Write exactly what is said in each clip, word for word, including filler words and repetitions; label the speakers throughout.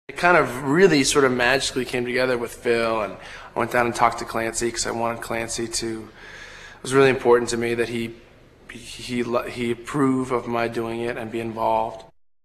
Speaker 1: It kind of really sort of magically came together with Phil, and I went down and talked to Clancy because I wanted Clancy to, it was really important to me that he, he, he approve of my doing it and be involved.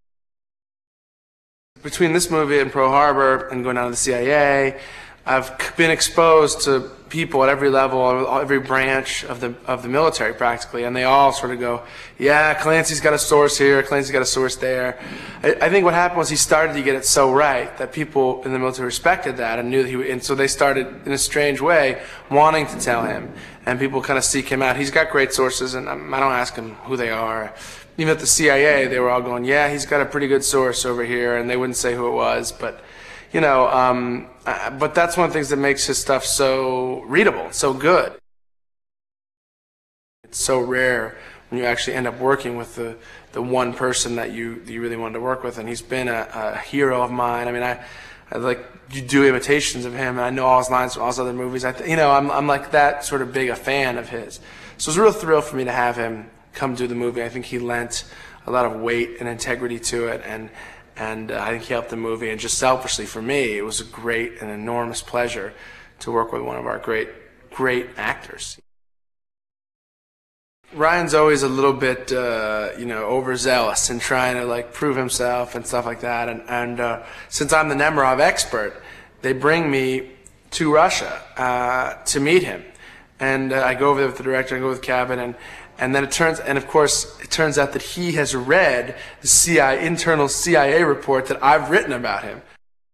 Speaker 1: Between this movie and Pearl Harbor and going down to the C I A, I've been exposed to people at every level, every branch of the of the military practically, and they all sort of go, yeah, Clancy's got a source here, Clancy's got a source there. I, I think what happened was he started to get it so right that people in the military respected that and knew that he, and so they started in a strange way wanting to tell him, and people kind of seek him out. He's got great sources, and I don't ask him who they are. Even at the C I A, they were all going, yeah, he's got a pretty good source over here, and they wouldn't say who it was, but you know, um, uh, but that's one of the things that makes his stuff so readable, so good. It's so rare when you actually end up working with the, the one person that you, that you really wanted to work with, and he's been a, a hero of mine. I mean, I, I like, you do imitations of him, and I know all his lines from all his other movies. I th you know, I'm, I'm like that sort of big a fan of his. So it was a real thrill for me to have him come do the movie. I think he lent a lot of weight and integrity to it, and And uh, I think he helped the movie, and just selfishly for me, it was a great and enormous pleasure to work with one of our great, great actors. Ryan's always a little bit, uh, you know, overzealous in trying to like prove himself and stuff like that. And, and uh, since I'm the Nemerov expert, they bring me to Russia uh, to meet him, and uh, I go over there with the director, I go with Cabin, and. And then it turns, and of course, it turns out that he has read the C I A, internal C I A report that I've written about him.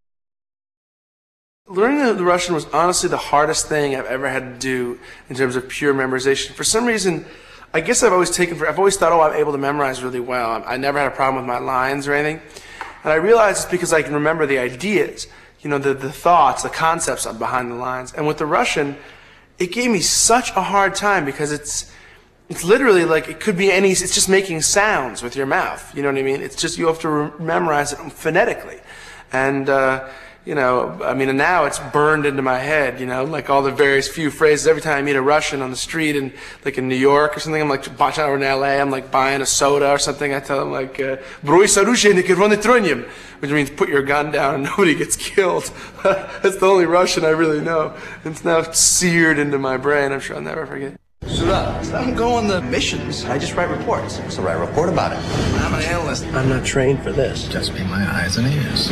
Speaker 1: Learning the Russian was honestly the hardest thing I've ever had to do in terms of pure memorization. For some reason, I guess I've always taken for, I've always thought, oh, I'm able to memorize really well. I never had a problem with my lines or anything. And I realized it's because I can remember the ideas, you know, the, the thoughts, the concepts behind the lines. And with the Russian, it gave me such a hard time because it's, It's literally like, it could be any, it's just making sounds with your mouth, you know what I mean? It's just, you have to re memorize it phonetically. And, uh, you know, I mean, and now it's burned into my head, you know, like all the various few phrases. Every time I meet a Russian on the street in, like in New York or something, I'm like, or in L A, I'm like buying a soda or something, I tell them like, "Broi sarushennik irvonitronyim," which means put your gun down and nobody gets killed. That's the only Russian I really know. It's now seared into my brain, I'm sure I'll never forget.
Speaker 2: Suda, I don't go on the missions. I just write reports. So write a report about it. I'm an analyst.
Speaker 3: I'm not trained for this.
Speaker 4: Just be my eyes and ears.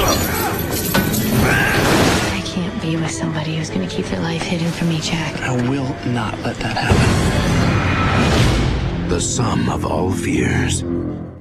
Speaker 5: I can't be with somebody who's going to keep their life hidden from me, Jack.
Speaker 3: I will not let that happen.
Speaker 4: The sum of all fears.